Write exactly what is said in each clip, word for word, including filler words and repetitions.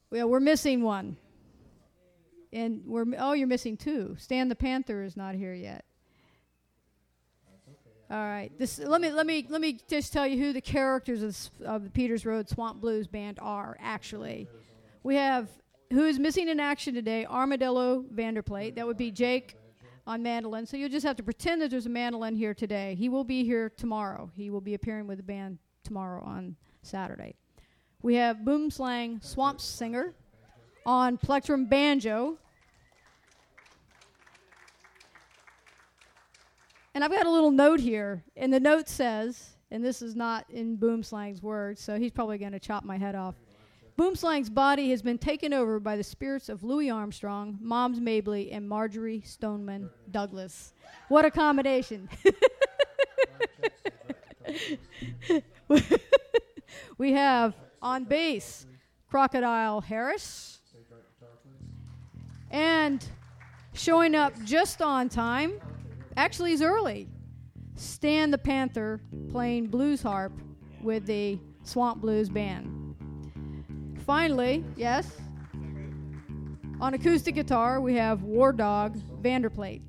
Well, we're missing one. And we're, oh, you're missing two. Stan the Panther is not here yet. All right. This let me let me let me just tell you who the characters of, of the Peters Road Swamp Blues Band are. Actually, we have who is missing in action today. Armadillo Vanderplate. That would be Jake on mandolin. So you'll just have to pretend that there's a mandolin here today. He will be here tomorrow. He will be appearing with the band tomorrow on Saturday. We have Boom Slang Swamp Singer on plectrum banjo. And I've got a little note here, and the note says, and this is not in Boom Slang's words, so he's probably going to chop my head off. Boom Slang's body has been taken over by the spirits of Louis Armstrong, Moms Mabley, and Marjorie Stoneman Douglas. What a combination. We have on bass Crocodile Harris, and showing up just on time, actually he's early, Stan the Panther playing blues harp with the Swamp Blues Band. Finally, yes, on acoustic guitar we have War Dog Vanderplate.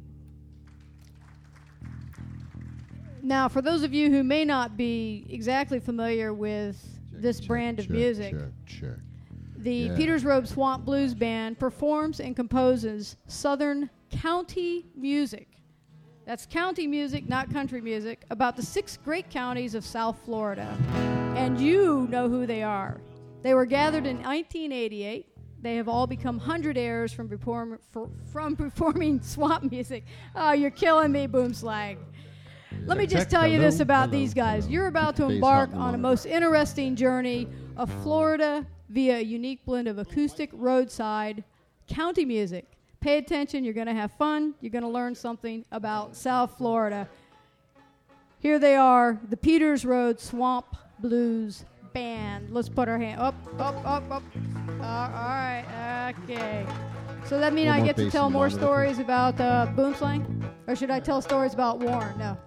Now, for those of you who may not be exactly familiar with check, this check, brand of check, music, check, check. the Yeah. Peters Road Swamp Blues Band performs and composes Southern county music. That's county music, not country music, about the six great counties of South Florida. And you know who they are. They were gathered in nineteen eighty-eight. They have all become hundred-airs from, perform- for, from performing swamp music. Oh, you're killing me, Boom Slang. Let me just tell you this about these guys. You're about to embark on a most interesting journey of Florida via a unique blend of acoustic, roadside, county music. Pay attention. You're going to have fun. You're going to learn something about South Florida. Here they are, the Peters Road Swamp Blues Band. Let's put our hand up, up, up, up. Uh, all right. Okay. So that means I get to tell more stories about uh, Boom Slang? Or should I tell stories about Warren? No.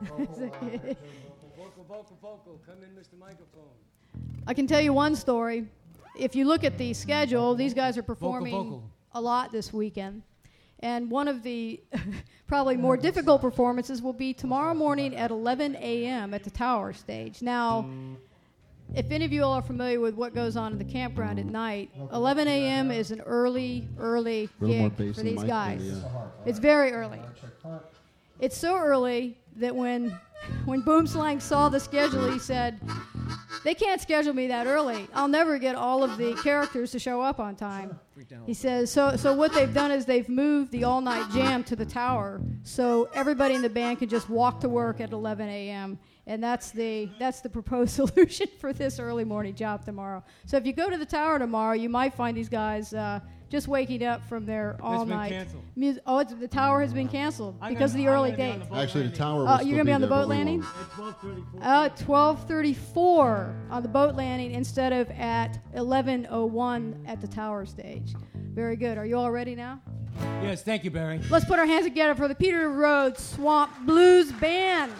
Vocal, vocal, vocal. Come in, Mister Microphone. I can tell you one story. If you look at the schedule, these guys are performing Vocal, vocal. a lot this weekend. And one of the probably more difficult performances will be tomorrow morning at eleven a.m. at the Tower stage. Now, if any of you all are familiar with what goes on in the campground at night, eleven a.m. is an early, early gig for these guys. The, uh, it's very early. It's so early that when when Boom Slang saw the schedule, he said, they can't schedule me that early. I'll never get all of the characters to show up on time. He says, so so what they've done is they've moved the all-night jam to the Tower so everybody in the band can just walk to work at eleven a.m., and that's the that's the proposed solution for this early morning job tomorrow. So if you go to the Tower tomorrow, you might find these guys uh, just waking up from their all-night music. Oh, it's, the Tower has been canceled because of the early date. Actually, the Tower Uh, will you're going to be on the there, boat landing? Uh, twelve thirty-four on the boat landing instead of at eleven oh one at the Tower stage. Very good. Are you all ready now? Yes, thank you, Barry. Let's put our hands together for the Peter Road Swamp Blues Band.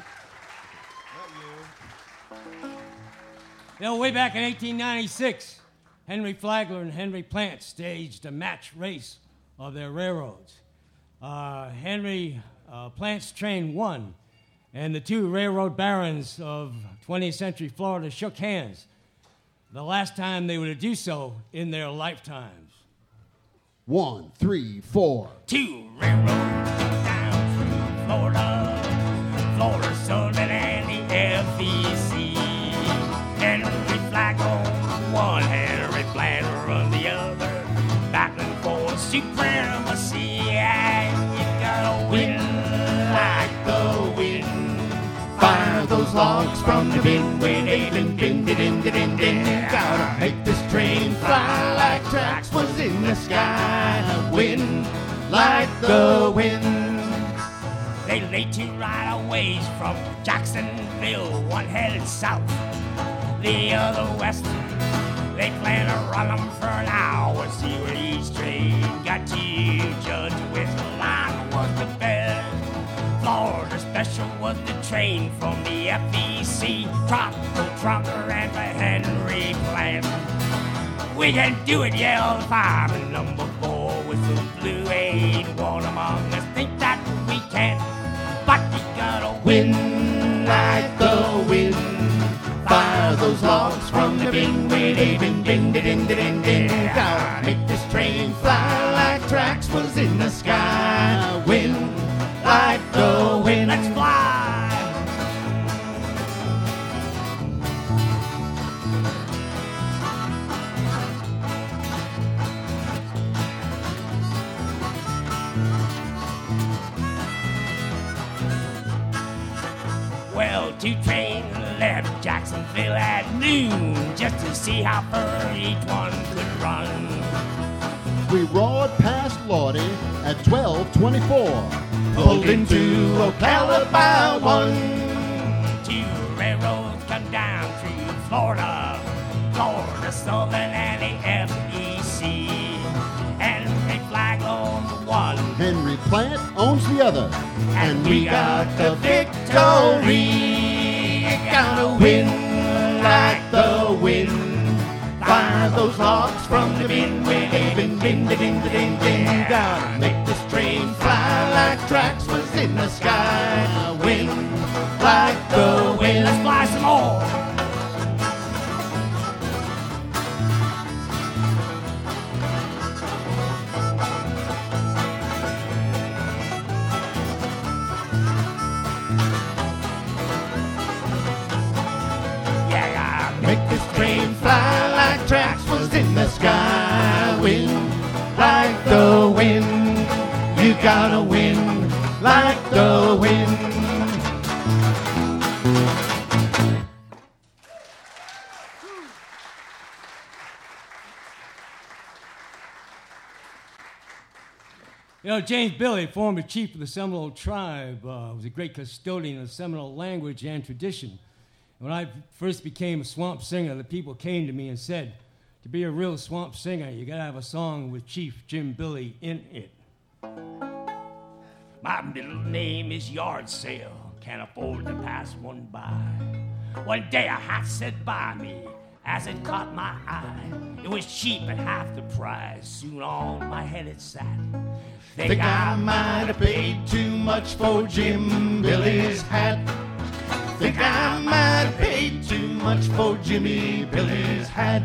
You know, way back in eighteen ninety-six, Henry Flagler and Henry Plant staged a match race of their railroads. Uh, Henry uh, Plant's train won, and the two railroad barons of twentieth century Florida shook hands, the last time they would do so in their lifetimes. One, three, four. Two railroads down through Florida, Florida Southern and the F E C. Henry Flagler on one, Henry Plant on the other, battling for supremacy. And you gotta win like the wind. Fire those logs from the bin when they din din din din din din. Gotta make this train fly like tracks was in the sky. Win like the wind. They laid two right-of-ways from Jacksonville, one headed south, the other west. They plan to run them for an hour, see where each train got to. Judge which line was the best. Florida Special was the train from the F E C. Trot the trucker and the Henry Plant. We can do it, yelled five. And number four, whistle blue, ain't one among us think that we can. But we gotta win like the wind. Fire those logs from the bin, way they bin, bin, din, din, din, din. Gotta make this train fly like tracks was in the sky. Win like the wind. Let's fly. Well, two trains left Jacksonville at noon just to see how far each one could run. We roared past Lordy at twelve twenty-four. Pulled into Ocala by one. Two railroads come down through Florida, Florida Southern and the F E C. Henry Flag owns one, Henry Plant owns the other. and we got the victory. Gotta win like the wind. Fire those logs from the bin, way they bin, bin, da, din, da, din, din. Gotta make this train fly like tracks was in the sky. Win like the wind. Let's fly some more. Make this train fly like tracks was in the sky. Win like the wind. You gotta win like the wind. You know, James Billy, former chief of the Seminole tribe, uh, was a great custodian of Seminole language and tradition. When I first became a swamp singer, the people came to me and said, to be a real swamp singer, you gotta have a song with Chief Jim Billy in it. My middle name is Yard Sale, can't afford to pass one by. One day a hat said by me, as it caught my eye. It was cheap at half the price, soon on my head it sat. Think, Think I might have paid too much for Jim Billy's hat. Think I might have paid too much for Jimmy Billy's hat.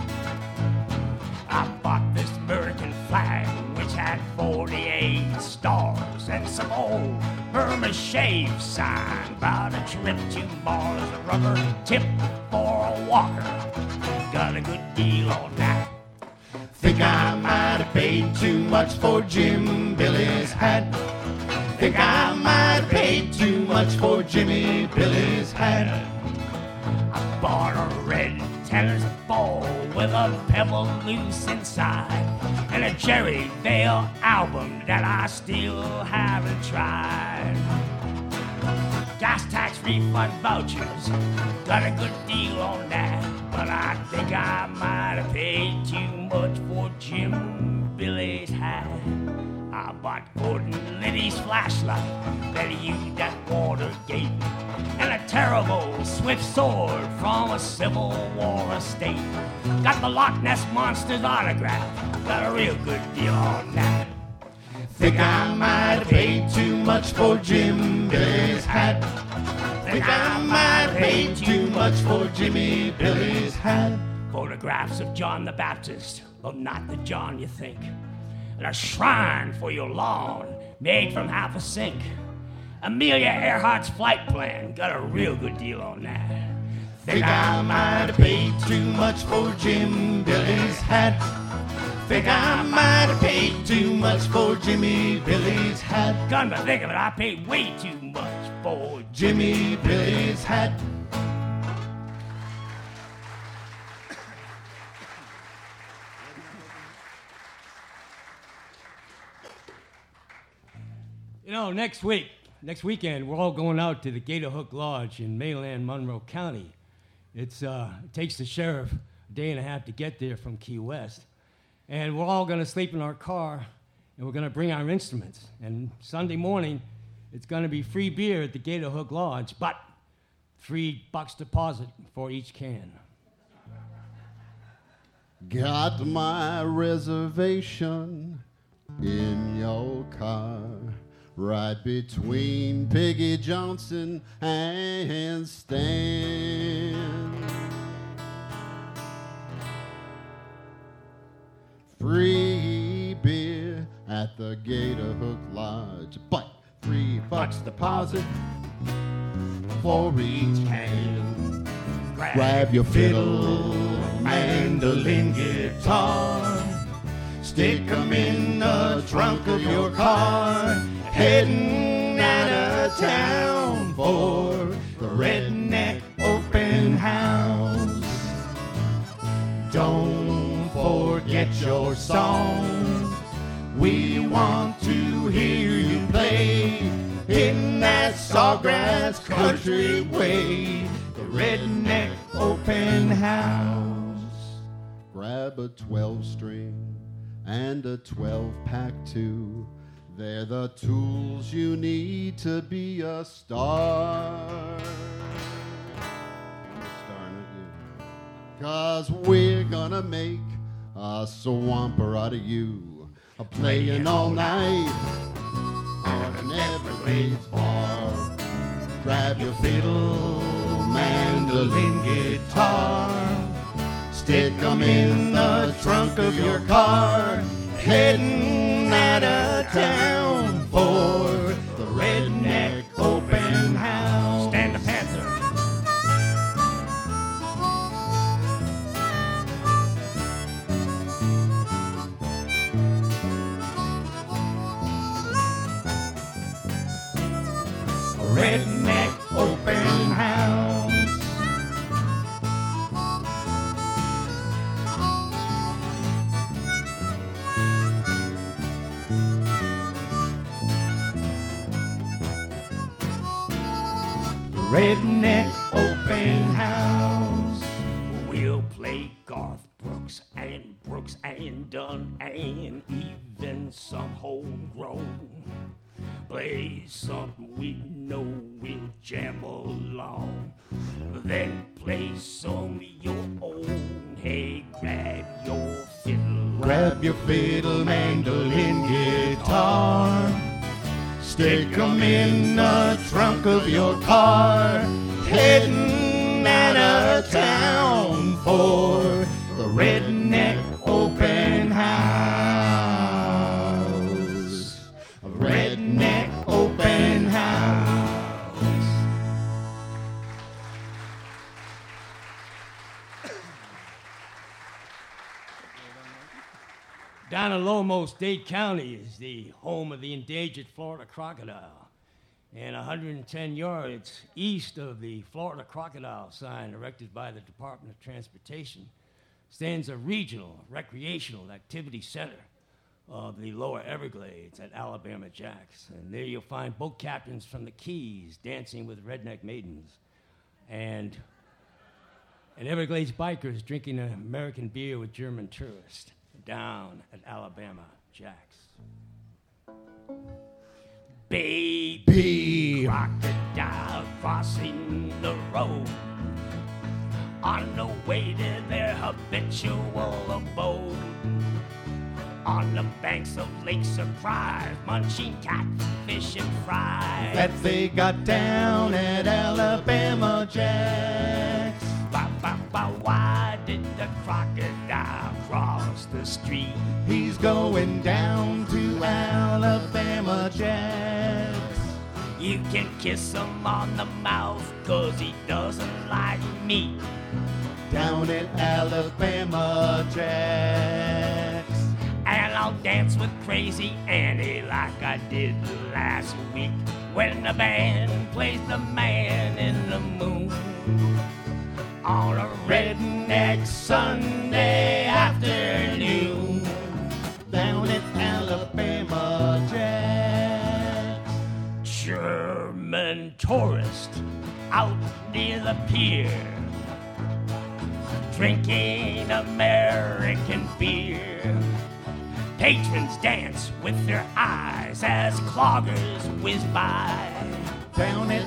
I bought this American flag, which had forty-eight stars, and some old Burma shave sign about a trip to Mars, a rubber tip for a walker. Got a good deal on that. Think I might have paid too much for Jim Billy's hat. Think I might have paid too much for Jimmy Billy's hat. I bought a red tennis ball with a pebble loose inside, and a Jerry Vale album that I still haven't tried. Gas tax refund vouchers, got a good deal on that, but I think I might have paid too much for Jim Billy's hat. I bought Gordon Liddy's flashlight that he used at Watergate, and a terrible swift sword from a Civil War estate. Got the Loch Ness Monster's autograph, got a real good deal on that. Think I might have paid too much for Jim Billy's hat. Think I might have paid too much for Jimmy Billy's hat. Photographs of John the Baptist, but not the John you think. And a shrine for your lawn, made from half a sink. Amelia Earhart's flight plan, got a real good deal on that. Think I might have paid too much for Jim Billy's hat. Think I might have paid too much for Jimmy Billy's hat. Come to think of it, I paid way too much for Jimmy Billy's hat. You know, next week, next weekend, we're all going out to the Gator Hook Lodge in mainland Monroe County. It's uh, it takes the sheriff a day and a half to get there from Key West. And we're all going to sleep in our car, and we're going to bring our instruments. And Sunday morning, it's going to be free beer at the Gator Hook Lodge, but three bucks deposit for each can. Got my reservation in your car, right between Peggy Johnson and Stan. Free beer at the Gator Hook Lodge, but three bucks deposit for each can. Grab your fiddle, mandolin, guitar, stick 'em in the trunk of your car, heading out of town for the Redneck Open House. Don't forget your song, we want to hear you play in that sawgrass country way. The Redneck Open House. Grab a twelve string and a twelve pack too. They're the tools you need to be a star. I'm starting at you. 'Cause we're gonna make a swamper out of you, a playing all night on an Everglades bar. Grab your fiddle, mandolin, guitar, stick 'em in the trunk of your car, heading out of town for the Redneck Open House. Stand the Panther. Redneck Open House. Redneck Open House. We'll play Garth Brooks and Brooks and Dunn and even some homegrown. Play something we know we'll jam along. Then play some of your own. Hey, grab your fiddle. Grab your fiddle, mandolin, guitar, stick 'em in the trunk of your car, heading out of town for the Redneck Open House. Redneck Open House. Down in Lomos, Dade County is the home of the endangered Florida crocodile. And one hundred ten yards east of the Florida crocodile sign erected by the Department of Transportation stands a regional recreational activity center of the lower Everglades at Alabama Jacks. And there you'll find boat captains from the Keys dancing with redneck maidens, and, and Everglades bikers drinking American beer with German tourists down at Alabama Jacks. Baby crocodile crossing the road on the way to their habitual abode. On the banks of Lake Surprise, munching catfish and fries That they got down at Alabama Jacks. Ba, ba, ba, why did the crocodile cross the street? He's going down to Alabama Jacks. You can kiss him on the mouth, 'cause he doesn't like meat. Down at Alabama Jacks. And I'll dance with Crazy Annie like I did last week when the band plays the Man in the Moon on a redneck Sunday afternoon. Down at Alabama Jacks. German tourist out near the pier, drinking American beer. Patrons dance with their eyes as cloggers whiz by. Down at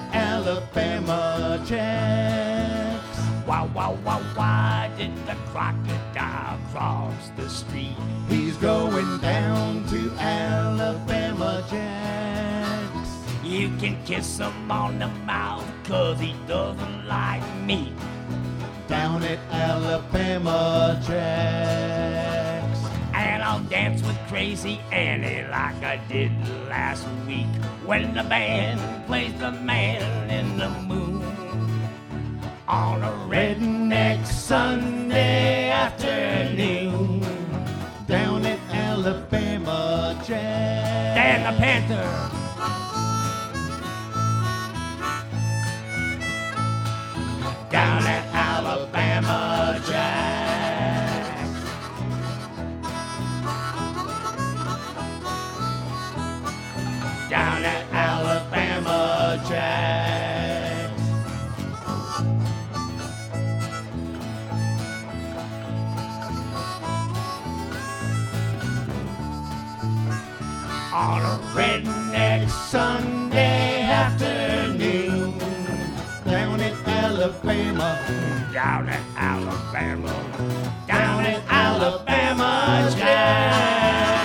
Alabama Jacks. Wow, wow, wow, why did the crocodile across the street. He's going down to Alabama Jacks. You can kiss him on the mouth, cause he doesn't like me. Down at Alabama Jacks. And I'll dance with Crazy Annie like I did last week when the band plays the Man in the Moon on a redneck Sunday afternoon. Down at Alabama Jacks. Dan the Panther. Down at Alabama Jacks. Down at Alabama Jacks. On a redneck Sunday afternoon. Down at Alabama. Down at Alabama. Down at Alabama Jacks.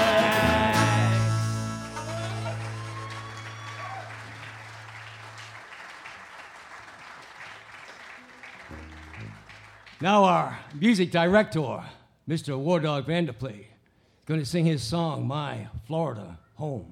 Now our music director, Mister War Dog Vanderplay, is going to sing his song, My Florida Home.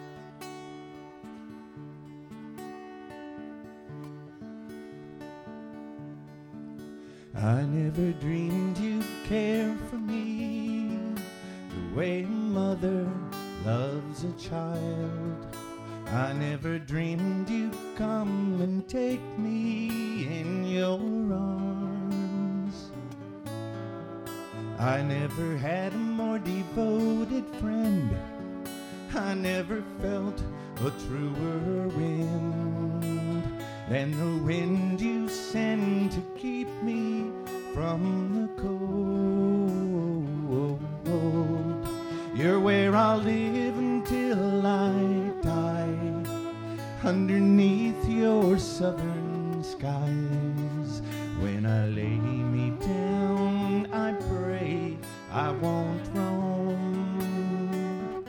I never dreamed you'd care for me the way a mother loves a child. I never dreamed you'd come and take me in your arms. I never had a more devoted friend. I never felt a truer wind than the wind you send to keep me from the cold. You're where I'll live until I die, underneath your southern skies. When I lay me down, I pray I won't roam.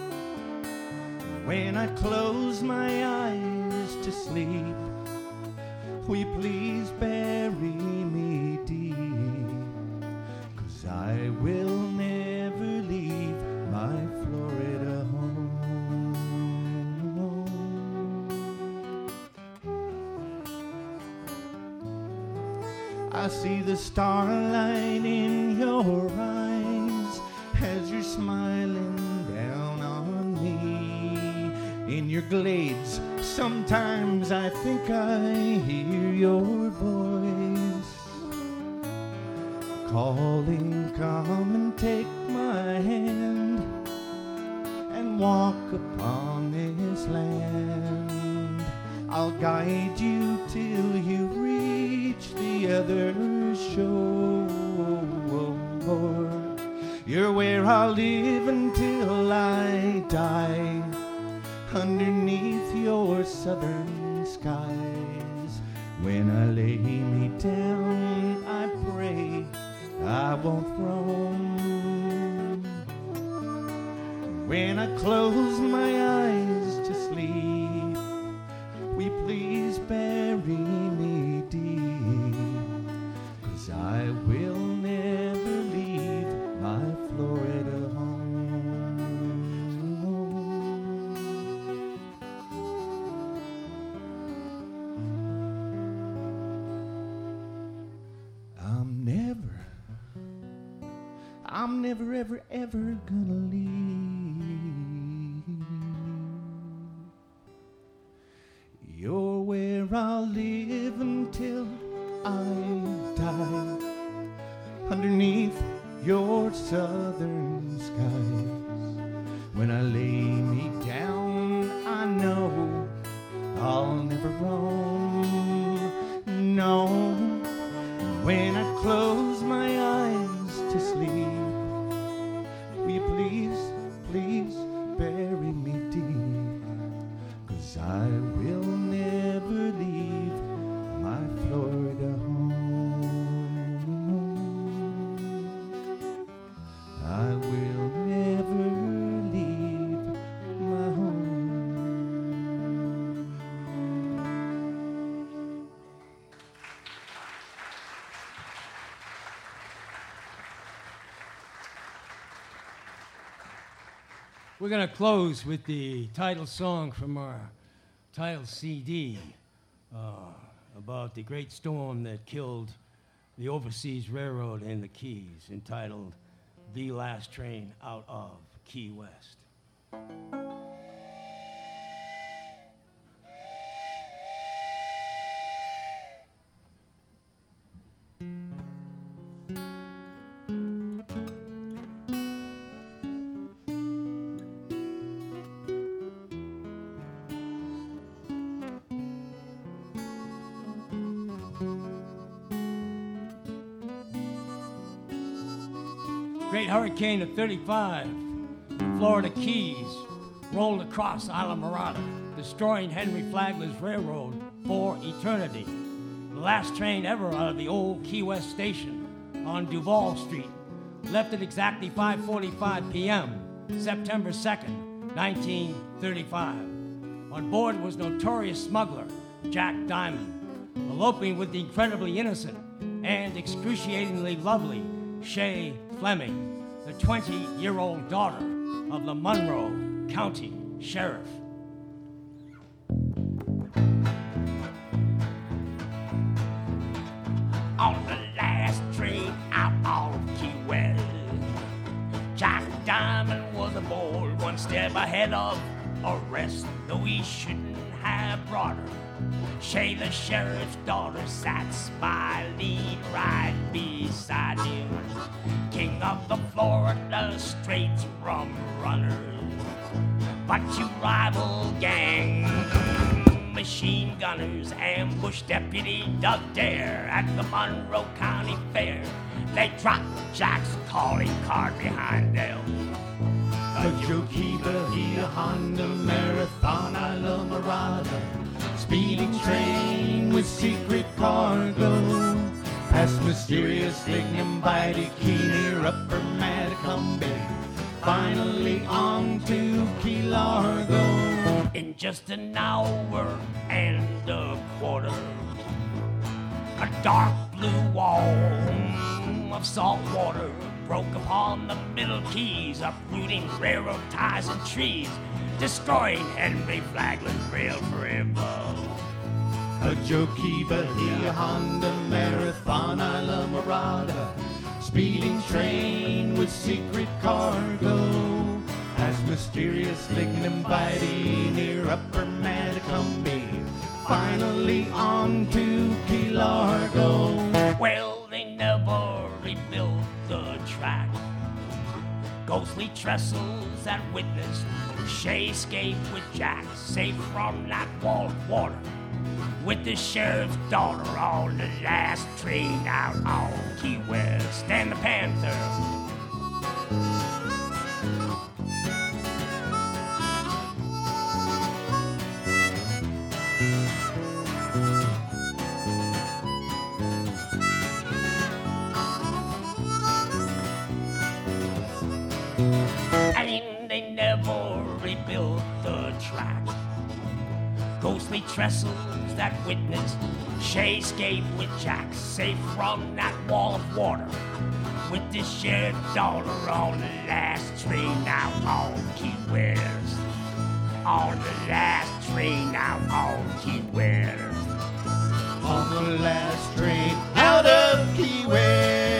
When I close my eyes to sleep, will you please bury me deep? 'Cause I will never leave my Florida home. I see the starlight in your eyes as you're smiling down on me. In your glades, sometimes I think I hear your voice calling, come and take my hand and walk upon this land. I'll guide you till you reach the other shore. You're where I'll live until I die, underneath your southern skies. When I lay me down, I pray I won't roam. When I close my eyes to sleep, will you please bury me deep? 'Cause I will never leave my Florida home. I'm never, I'm never, ever, ever gonna leave. You're where I'll live until I die, underneath your southern skies. When I lay me down, I know I'll never roam. No, when I close my eyes to sleep, will you please, please bury me deep? 'Cause I will never leave my Florida home. We're going to close with the title song from our title C D uh, about the great storm that killed the Overseas Railroad in the Keys, entitled The Last Train Out of Key West. Great hurricane of thirty-five, the Florida Keys rolled across Islamorada, destroying Henry Flagler's railroad for eternity. The last train ever out of the old Key West station on Duval Street left at exactly five forty-five p.m., September second, nineteen thirty-five. On board was notorious smuggler Jack Diamond, eloping with the incredibly innocent and excruciatingly lovely Shay Fleming, the twenty-year-old daughter of the Monroe County Sheriff. On the last train out of Key West, Jack Diamond was aboard, one step ahead of arrest, though he shouldn't have brought her. Shay, the sheriff's daughter, sat spy lead right beside him. King of the Florida Straits rum runners, but two rival gang machine gunners ambushed Deputy Doug Dare at the Monroe County Fair. They dropped Jack's calling card behind them. A Jockey Bahia Honda Marathon Islamorada, speeding train with secret cargo, past mysterious Lignum Vitae Key near Upper Matacumbe, finally on to Key Largo. In just an hour and a quarter, a dark blue wall of salt water broke upon the Middle Keys, uprooting railroad ties and trees, destroying Henry Flagler's rail forever. A Jockey Bahia Honda Marathon Islamorada, speeding train with secret cargo, as mysterious Lignum Vitae near Upper Matacumbe, finally on to Key Largo. Well, they never rebuilt the track. Ghostly trestles that witnessed Shay escape with Jack, safe from that wall of water, with the sheriff's daughter on the last train out on Key West, and the Panther. And they never rebuilt the track. Ghostly trestles that witnessed Shay escape with Jack, safe from that wall of water, with the sheriff's daughter on the last train out on Key West. On the last train out on Key West. On the last train out of Key West.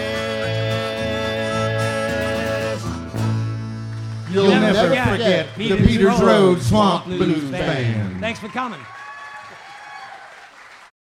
You'll never, Never forget, forget the Peters Road Swamp Blues Band. Thanks for coming.